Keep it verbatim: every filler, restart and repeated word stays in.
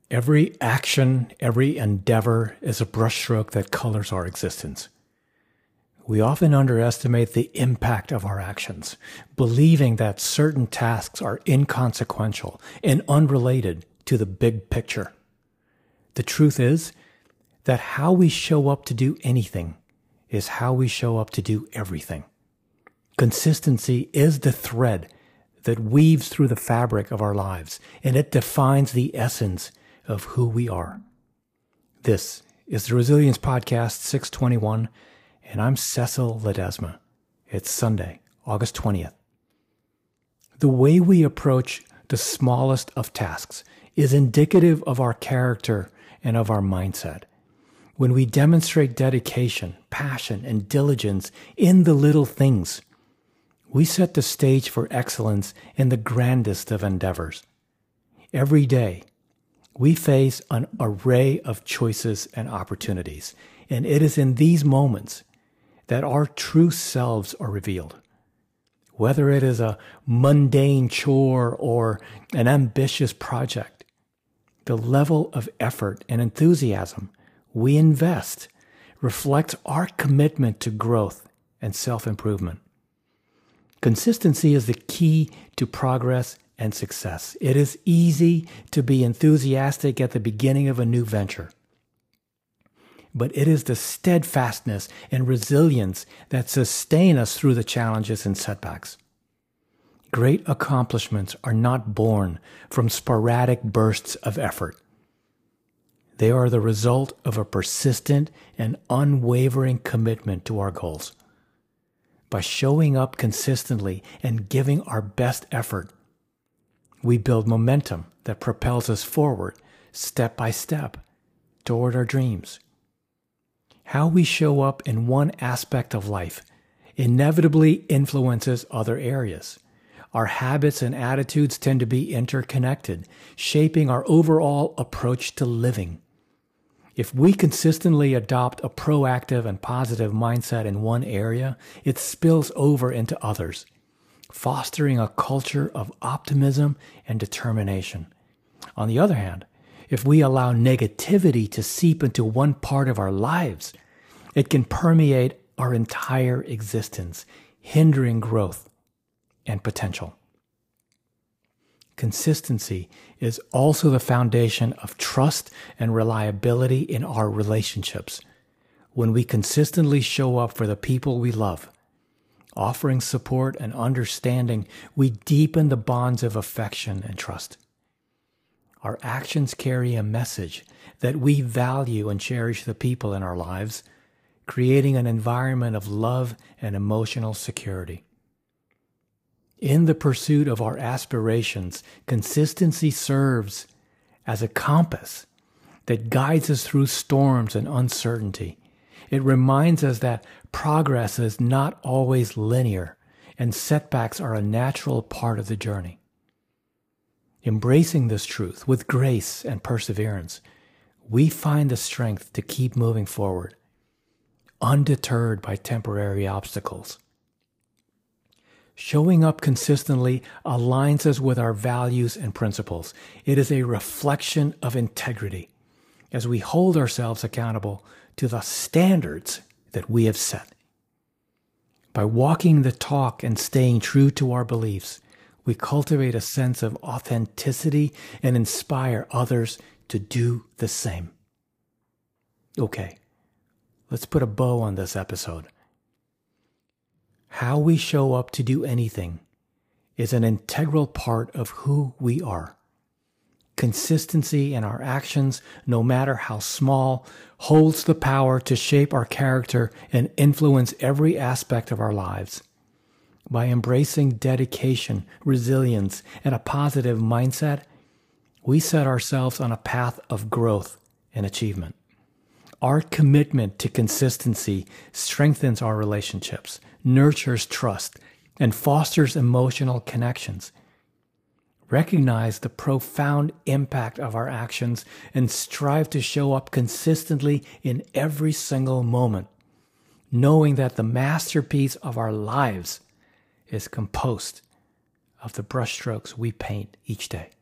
Every action, every endeavor is a brushstroke that colors our existence. We often underestimate the impact of our actions, believing that certain tasks are inconsequential and unrelated to the big picture. The truth is that how we show up to do anything is how we show up to do everything. Consistency is the thread that weaves through the fabric of our lives, and it defines the essence of who we are. This is the Resilience Podcast six twenty-one, and I'm Cecil Ledesma. It's Sunday, August twentieth. The way we approach the smallest of tasks is indicative of our character and of our mindset. When we demonstrate dedication, passion, and diligence in the little things, we set the stage for excellence in the grandest of endeavors. Every day, we face an array of choices and opportunities, and it is in these moments that our true selves are revealed. Whether it is a mundane chore or an ambitious project, the level of effort and enthusiasm we invest reflects our commitment to growth and self-improvement. Consistency is the key to progress and success. It is easy to be enthusiastic at the beginning of a new venture, but it is the steadfastness and resilience that sustain us through the challenges and setbacks. Great accomplishments are not born from sporadic bursts of effort. They are the result of a persistent and unwavering commitment to our goals. By showing up consistently and giving our best effort, we build momentum that propels us forward, step by step, toward our dreams. How we show up in one aspect of life inevitably influences other areas. Our habits and attitudes tend to be interconnected, shaping our overall approach to living. If we consistently adopt a proactive and positive mindset in one area, it spills over into others, fostering a culture of optimism and determination. On the other hand, if we allow negativity to seep into one part of our lives, it can permeate our entire existence, hindering growth and potential. Consistency is also the foundation of trust and reliability in our relationships. When we consistently show up for the people we love, offering support and understanding, we deepen the bonds of affection and trust. Our actions carry a message that we value and cherish the people in our lives, creating an environment of love and emotional security. In the pursuit of our aspirations, consistency serves as a compass that guides us through storms and uncertainty. It reminds us that progress is not always linear, and setbacks are a natural part of the journey. Embracing this truth with grace and perseverance, we find the strength to keep moving forward, undeterred by temporary obstacles. Showing up consistently aligns us with our values and principles. It is a reflection of integrity as we hold ourselves accountable to the standards that we have set. By walking the talk and staying true to our beliefs, we cultivate a sense of authenticity and inspire others to do the same. Okay, let's put a bow on this episode. How we show up to do anything is an integral part of who we are. Consistency in our actions, no matter how small, holds the power to shape our character and influence every aspect of our lives. By embracing dedication, resilience, and a positive mindset, we set ourselves on a path of growth and achievement. Our commitment to consistency strengthens our relationships, nurtures trust, and fosters emotional connections. Recognize the profound impact of our actions and strive to show up consistently in every single moment, knowing that the masterpiece of our lives is composed of the brushstrokes we paint each day.